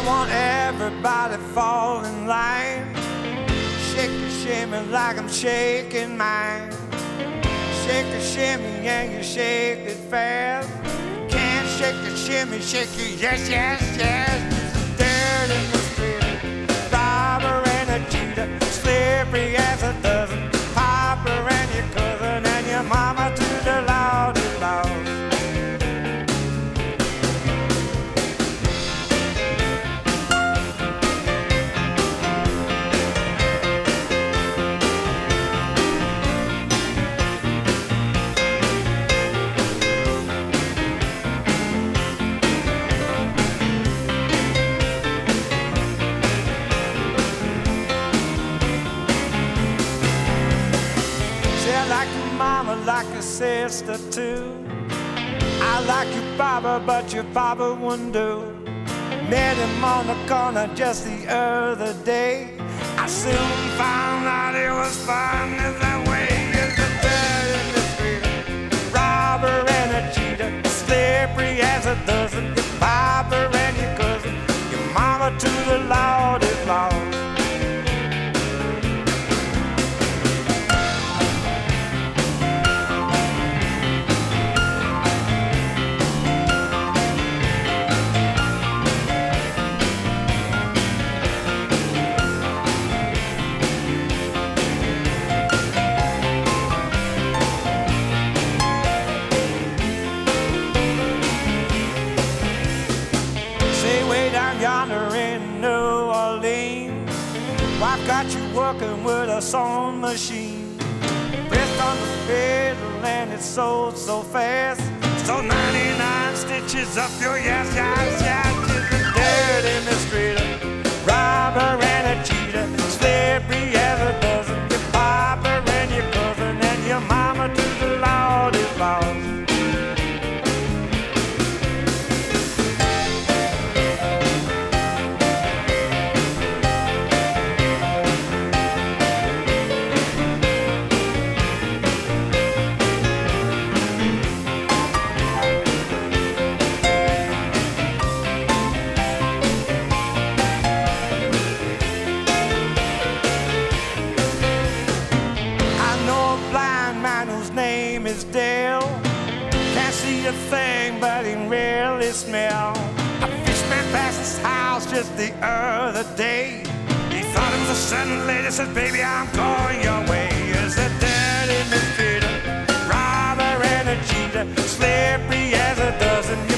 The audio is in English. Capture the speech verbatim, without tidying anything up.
want everybody fall in line. Shake a shimmy like I'm shaking mine. Shake a shimmy and you shake it fast. Can't shake a shimmy, shake it, yes, yes, yes. Dirt in the street, robber and a cheater, slippery as a dozen, Papa and your cousin and your mama to the loudest loud. I like your mama, like your sister too. I like your papa, but your papa wouldn't do. Met him on the corner just the other day. I soon found out it was fun as that way. It's a bird in the street, robber and a cheater, slippery as a dozen. Your papa and your cousin, your mama to the loudest loud. Down yonder in New Orleans, wife got you working with a sewing machine. Pressed on the pedal and it sewed so fast. So ninety-nine stitches up your yes, yes, yes. It's the dirt in the street, robber and a cheater, slippery as a dozen. Your papa and your cousin and your mama to the loudest loud. Name is Dale. Can't see a thing, but he can really smell. A fishman passed his house just the other day. He thought it was a sudden lady, said, baby, I'm going your way. Is the dirt in the street, robber and a cheater, slippery as a dozen.